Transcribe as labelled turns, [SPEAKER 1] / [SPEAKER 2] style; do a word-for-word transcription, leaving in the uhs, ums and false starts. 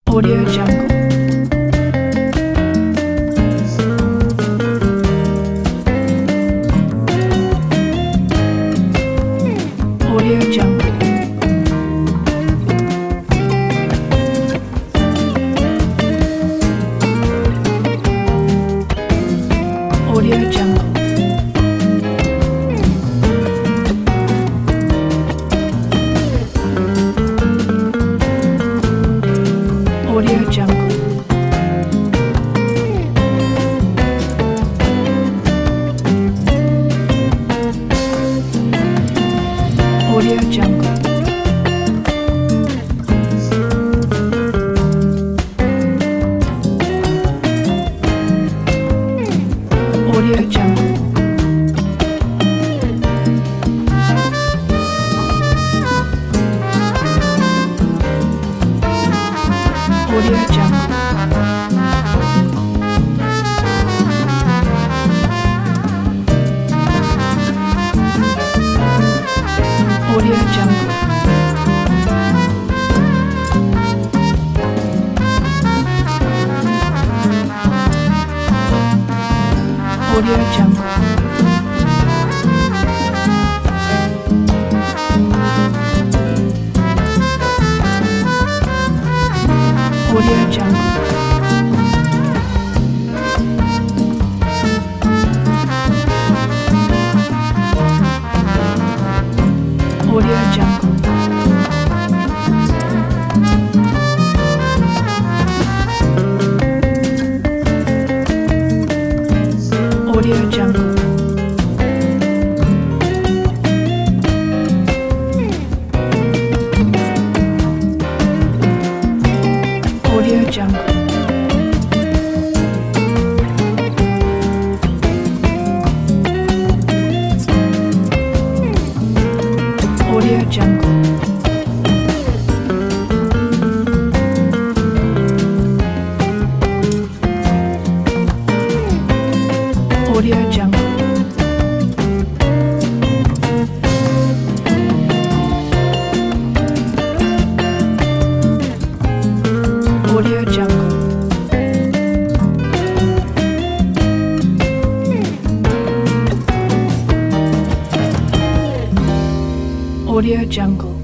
[SPEAKER 1] Audio Jungle. Audio Jungle. Audio Jungle. Audio Jungle. Audio Jungle. Audio Jungle. Audio Jungle. Audio Jungle. Audio Jungle. Audio Jungle. Audio Jungle. Audio Jungle. Audio Jungle. Audio Jungle. Audio Jungle. Audio Jungle. Audio Jungle.